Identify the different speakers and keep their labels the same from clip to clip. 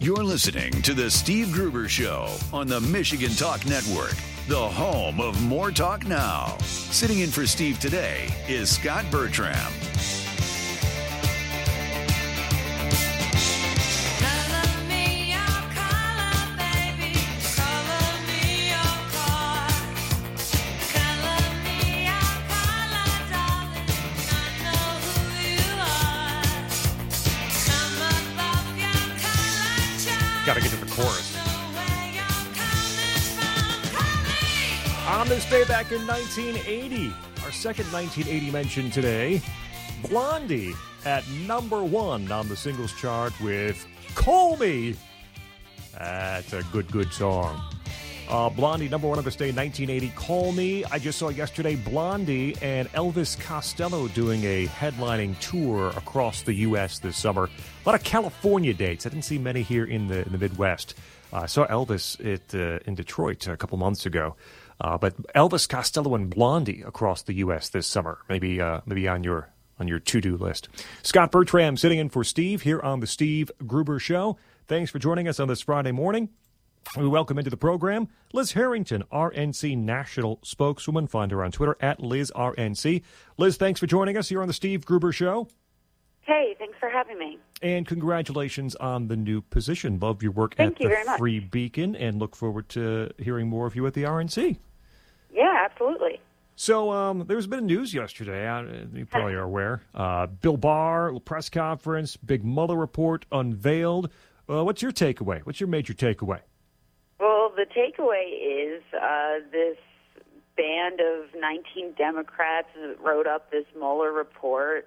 Speaker 1: You're listening to The Steve Gruber Show on the Michigan Talk Network, the home of More Talk Now. Sitting in for Steve today is Scott Bertram.
Speaker 2: Got to get to the chorus. On this day back in 1980, our second 1980 mention today, Blondie at number 1 on the singles chart with Call Me. That's a good song. Blondie, number 1 on this day, 1980, Call Me. I just saw yesterday Blondie and Elvis Costello doing a headlining tour across the U.S. this summer. A lot of California dates. I didn't see many here in the Midwest. I saw Elvis in Detroit a couple months ago. But Elvis Costello and Blondie across the U.S. this summer. Maybe on your to-do list. Scott Bertram sitting in for Steve here on the Steve Gruber Show. Thanks for joining us on this Friday morning. We welcome into the program Liz Harrington, RNC National Spokeswoman. Find her on Twitter at LizRNC. Liz, thanks for joining us here on the Steve Gruber Show.
Speaker 3: Hey, thanks for having me.
Speaker 2: And congratulations on the new position. Love your work at the Free Beacon and look forward to hearing more of you at the RNC.
Speaker 3: Yeah, absolutely.
Speaker 2: So there was a bit of news yesterday. You probably are aware. Bill Barr, press conference, big Mueller report unveiled. What's your takeaway? What's your major takeaway?
Speaker 3: Well, the takeaway is this band of 19 Democrats that wrote up this Mueller report,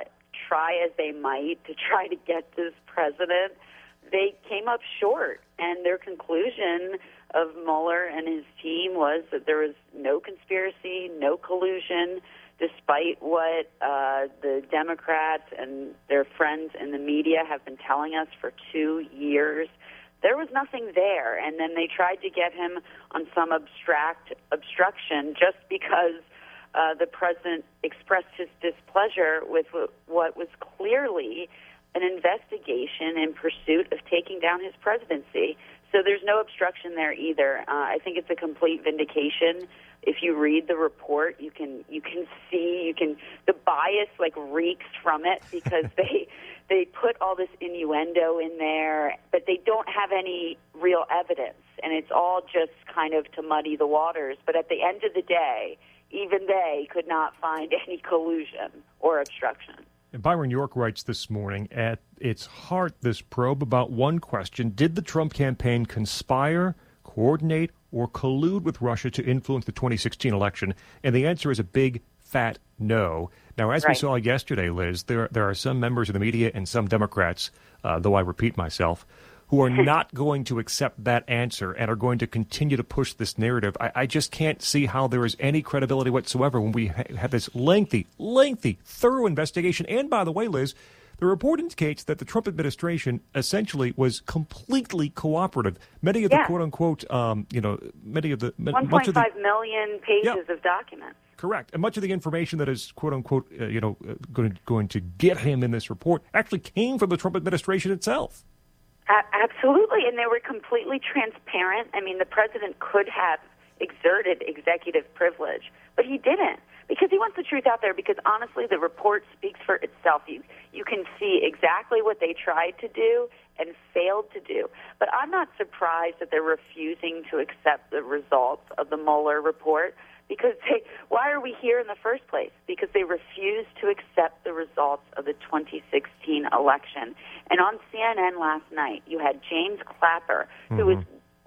Speaker 3: try as they might to try to get this president, they came up short. And their conclusion of Mueller and his team was that there was no conspiracy, no collusion, despite what the Democrats and their friends in the media have been telling us for 2 years. There was nothing there, and then they tried to get him on some abstract obstruction just because the president expressed his displeasure with what was clearly an investigation in pursuit of taking down his presidency. So there's no obstruction there either. I think it's a complete vindication. If you read the report, you can see the bias reeks from it because they put all this innuendo in there, but they don't have any real evidence, and it's all just kind of to muddy the waters. But at the end of the day, even they could not find any collusion or obstruction.
Speaker 2: And Byron York writes this morning, at its heart, this probe about one question: did the Trump campaign conspire, coordinate, or collude with Russia to influence the 2016 election? And the answer is a big, fat no. Now, as we saw yesterday, Liz, there are some members of the media and some Democrats, though I repeat myself, who are not going to accept that answer and are going to continue to push this narrative. I just can't see how there is any credibility whatsoever when we have this lengthy, thorough investigation. And by the way, Liz, the report indicates that the Trump administration essentially was completely cooperative. Many of the quote-unquote, many of the...
Speaker 3: 1.5 million pages of documents.
Speaker 2: Correct. And much of the information that is, quote-unquote, going to get him in this report actually came from the Trump administration itself.
Speaker 3: Absolutely, and they were completely transparent. I mean, the president could have exerted executive privilege, but he didn't because he wants the truth out there, because honestly, the report speaks for itself. You can see exactly what they tried to do and failed to do. But I'm not surprised that they're refusing to accept the results of the Mueller report, because why are we here in the first place? Because they refused to accept the results of the 2016 election. And on CNN last night, you had James Clapper, who was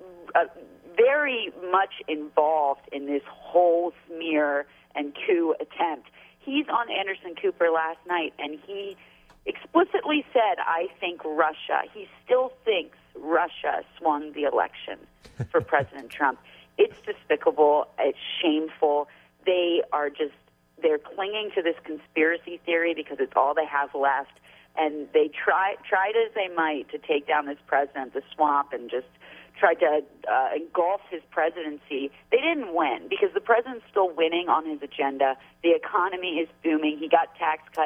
Speaker 3: very much involved in this whole smear and coup attempt. He's on Anderson Cooper last night, and he explicitly said, I think Russia. He still thinks Russia swung the election for President Trump. It's despicable. It's shameful. They're clinging to this conspiracy theory because it's all they have left. And they tried as they might to take down this president, the swamp, and just tried to engulf his presidency. They didn't win because the president's still winning on his agenda. The economy is booming. He got tax cuts.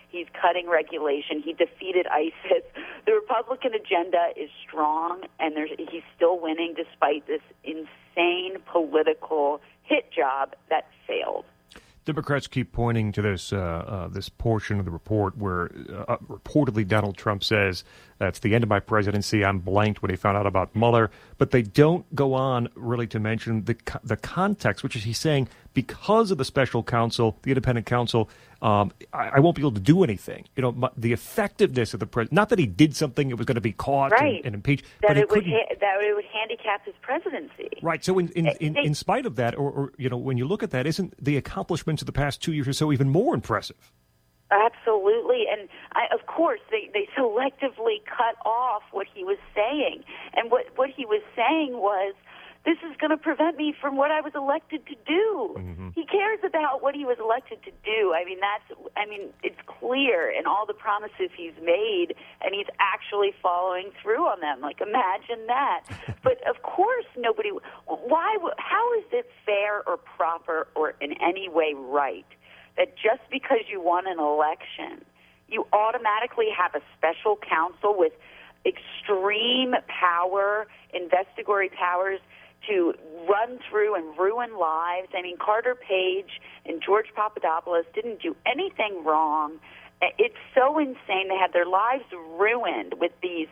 Speaker 3: He's cutting regulation. He defeated ISIS. The Republican agenda is strong, and he's still winning despite this insane political hit job that failed.
Speaker 2: Democrats keep pointing to this this portion of the report where reportedly Donald Trump says, "It's the end of my presidency. I'm blanked," when he found out about Mueller. But they don't go on really to mention the context, which is he's saying because of the special counsel, the independent counsel, I won't be able to do anything. You know, the effectiveness of the president. Not that he did something; it was going to be caught and impeached.
Speaker 3: That
Speaker 2: but
Speaker 3: it would handicap his presidency.
Speaker 2: Right. So in spite of that, or you know, when you look at that, isn't the accomplishments of the past 2 years or so even more impressive?
Speaker 3: Absolutely. And of course, they selectively cut off what he was saying. And what he was saying was, this is going to prevent me from what I was elected to do. Mm-hmm. He cares about what he was elected to do. I mean, it's clear in all the promises he's made, and he's actually following through on them. Like, imagine that. But of course, how is it fair or proper or in any way right that just because you won an election, you automatically have a special counsel with extreme power, investigatory powers, to run through and ruin lives? I mean, Carter Page and George Papadopoulos didn't do anything wrong. It's so insane. They had their lives ruined with this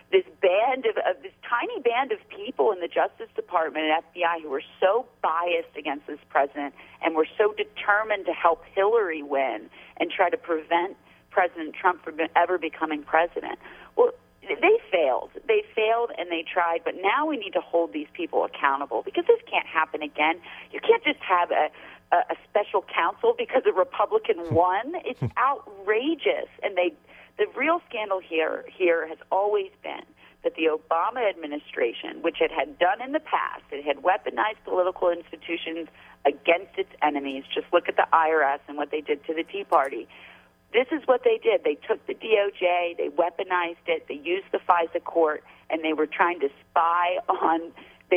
Speaker 3: tiny band of people in the Justice Department and FBI who were so biased against this president and were so determined to help Hillary win and try to prevent President Trump from ever becoming president. Well, they failed. They failed and they tried, but now we need to hold these people accountable because this can't happen again. You can't just have a special counsel because a Republican won. It's outrageous. And the real scandal here has always been that the Obama administration, which it had done in the past, it had weaponized political institutions against its enemies. Just look at the IRS and what they did to the Tea Party. This is what they did. They took the DOJ, they weaponized it, they used the FISA court, and they were trying to spy on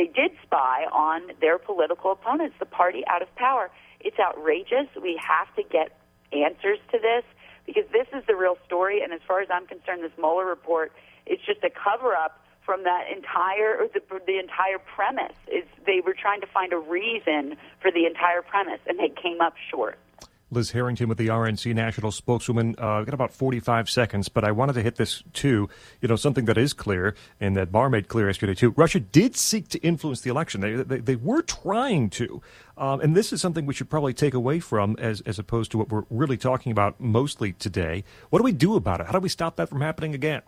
Speaker 3: their political opponents, the party out of power. It's outrageous. We have to get answers to this because this is the real story, and as far as I'm concerned, this Mueller report is just a cover-up from that the entire premise. They were trying to find a reason for the entire premise, and they came up short.
Speaker 2: Liz Harrington with the RNC national spokeswoman. I've got about 45 seconds, but I wanted to hit this too. You know, something that is clear and that Barr made clear yesterday too. Russia did seek to influence the election. They were trying to. And this is something we should probably take away from as opposed to what we're really talking about mostly today. What do we do about it? How do we stop that from happening again?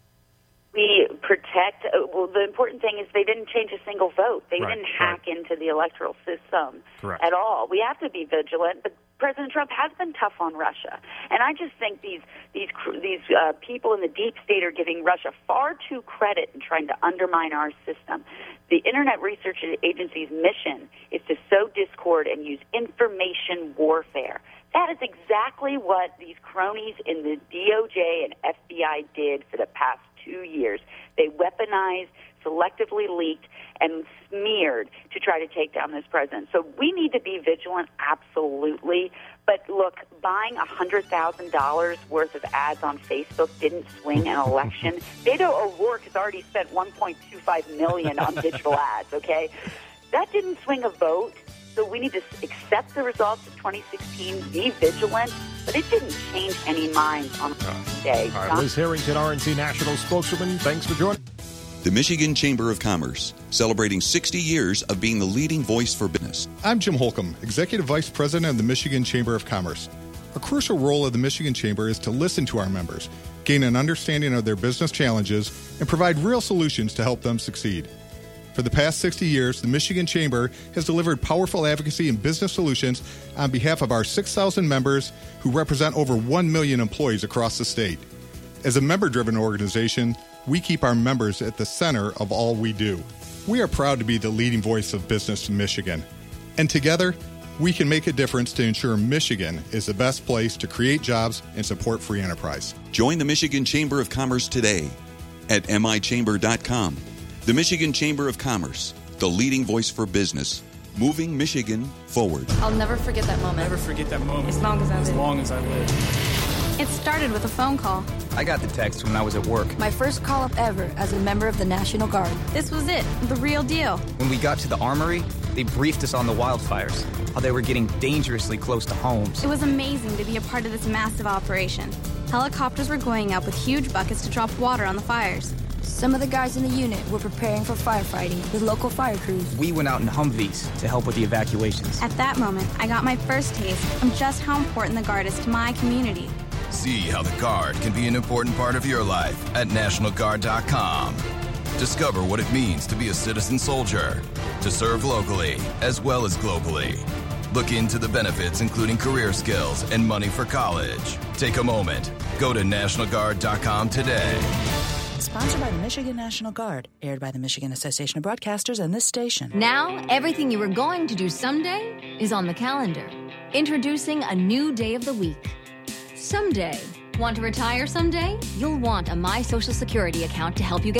Speaker 3: We protect. Well, the important thing is they didn't change a single vote. They didn't hack into the electoral system at all. We have to be vigilant, but President Trump has been tough on Russia, and I just think these people in the deep state are giving Russia far too credit in trying to undermine our system. The Internet Research Agency's mission is to sow discord and use information warfare. That is exactly what these cronies in the DOJ and FBI did for the past 2 years. They weaponized, selectively leaked, and smeared to try to take down this president. So we need to be vigilant, absolutely. But look, buying $100,000 worth of ads on Facebook didn't swing an election. Beto O'Rourke has already spent $1.25 million on digital ads, okay? That didn't swing a vote. So we need to accept the results of 2016, be vigilant, but it didn't change any minds on the day.
Speaker 2: All right, Liz Harrington, RNC national spokeswoman, thanks for joining.
Speaker 4: The Michigan Chamber of Commerce, celebrating 60 years of being the leading voice for business.
Speaker 5: I'm Jim Holcomb, Executive Vice President of the Michigan Chamber of Commerce. A crucial role of the Michigan Chamber is to listen to our members, gain an understanding of their business challenges, and provide real solutions to help them succeed. For the past 60 years, the Michigan Chamber has delivered powerful advocacy and business solutions on behalf of our 6,000 members who represent over 1 million employees across the state. As a member-driven organization, we keep our members at the center of all we do. We are proud to be the leading voice of business in Michigan. And together, we can make a difference to ensure Michigan is the best place to create jobs and support free enterprise.
Speaker 4: Join the Michigan Chamber of Commerce today at michamber.com. The Michigan Chamber of Commerce, the leading voice for business, moving Michigan forward.
Speaker 6: I'll never forget that moment.
Speaker 7: Never forget that moment.
Speaker 6: As long as I live.
Speaker 7: As long as I live.
Speaker 6: It started with a phone call.
Speaker 7: I got the text when I was at work.
Speaker 8: My first call up ever as a member of the National Guard.
Speaker 6: This was it, the real deal.
Speaker 7: When we got to the armory, they briefed us on the wildfires, how they were getting dangerously close to homes.
Speaker 6: It was amazing to be a part of this massive operation. Helicopters were going up with huge buckets to drop water on the fires.
Speaker 8: Some of the guys in the unit were preparing for firefighting with local fire crews.
Speaker 7: We went out in Humvees to help with the evacuations.
Speaker 6: At that moment, I got my first taste of just how important the Guard is to my community.
Speaker 9: See how the Guard can be an important part of your life at NationalGuard.com. Discover what it means to be a citizen soldier, to serve locally as well as globally. Look into the benefits, including career skills and money for college. Take a moment. Go to NationalGuard.com today.
Speaker 10: Sponsored by the Michigan National Guard. Aired by the Michigan Association of Broadcasters and this station.
Speaker 11: Now, everything you were going to do someday is on the calendar. Introducing a new day of the week. Someday. Want to retire someday? You'll want a My Social Security account to help you get